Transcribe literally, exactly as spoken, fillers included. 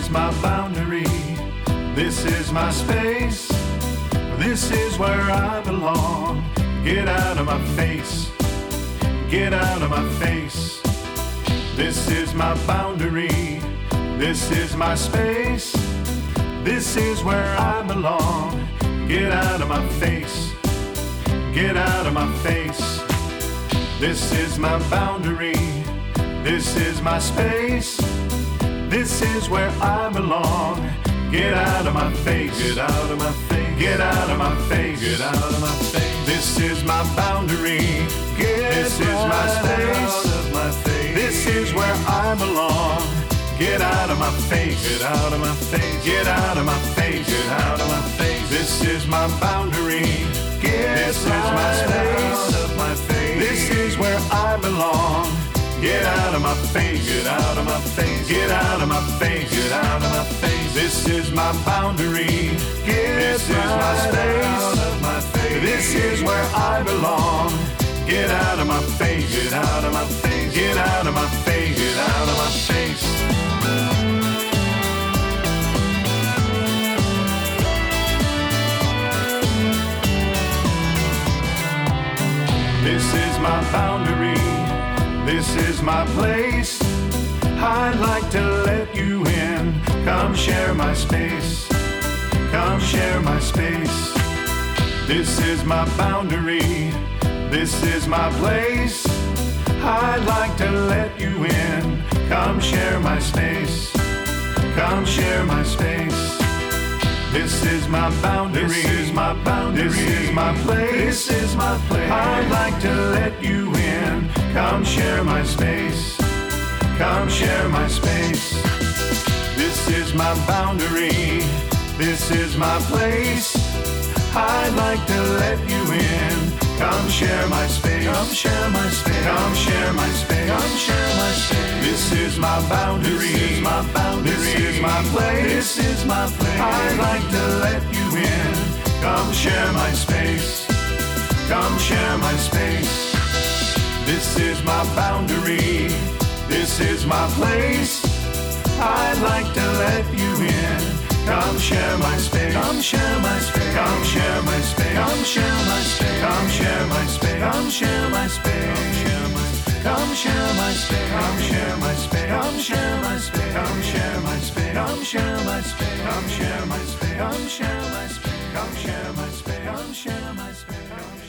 is my boundary. This is my space. This is where I belong. Get out of my face. Get out of my face. This is my boundary. This is my space. This is where I belong. Get out of my face. Get out of my face. This is my boundary. This is my space. This is where I belong. Get out of my face. Get out of my face. Get out of my face. Get out of my face. This is my boundary. Get this is my space. Out of my face. This is where I belong. Get out of my face. Get out of my face. Get out of my face. Get out of my face. This is my boundary. Get this is my space. Out of my face. This is where I belong. Get out of my face. Get out of my face. Get out of my face. Get out of my face. This is my boundary. Get this is my space. Out of my face. This is where I belong. Get out of my face. Get out of my face. Get out of my face. Get out of my face. This is my boundary. This is my place. I'd like to let you in. Come share my space. Come share my space. This is my boundary. This is my place. I'd like to let you in. Come share my space. Come share my space. This is my boundary. This is my boundary. This is my place. This is my place. I'd like to let you in. Come share my space. Come share my space. This is my boundary. This is my place. I'd like to let you in. Come share my space. Come share my space. Come share my space. Come share my space. This is my boundary. This is my boundary. This is my place. This is my place. I'd like to let you in. Come share my space. Come share my space. This is my boundary. This is my place. I'd like to let you in. Come share my space. Come share my space. Come share my space. Come share my space. Come share my space. Come share my space. Come share my space. Come share my space. Come share my space. Come share my space. Come share my space. Come share my space. Come share my space. Come share my space. Come share my space.